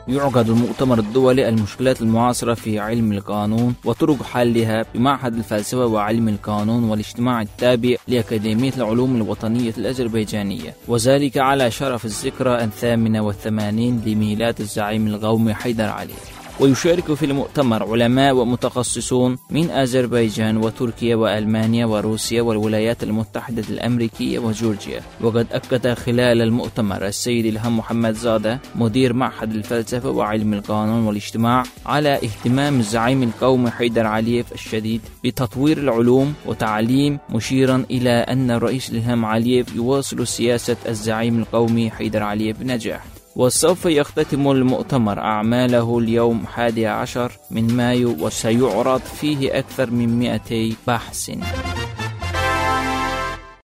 يعقد المؤتمر الدولي المشكلات المعاصرة في علم القانون وطرق حلها بمعهد الفلسفة وعلم القانون والاجتماع التابع لأكاديمية العلوم الوطنية الأذربيجانية، وذلك على شرف الذكرى 88 لميلاد الزعيم القومي حيدر علي. ويشارك في المؤتمر علماء ومتخصصون من أذربيجان وتركيا وألمانيا وروسيا والولايات المتحدة الأمريكية وجورجيا. وقد أكد خلال المؤتمر السيد إلهام محمد زادة مدير معهد الفلسفة وعلم القانون والاجتماع على اهتمام الزعيم القومي حيدر علييف الشديد بتطوير العلوم وتعليم، مشيرا إلى أن الرئيس إلهام علييف يواصل سياسة الزعيم القومي حيدر علييف بنجاح. وسوف يختتم المؤتمر أعماله اليوم 11 من مايو، وسيعرض فيه أكثر من 200 بحث.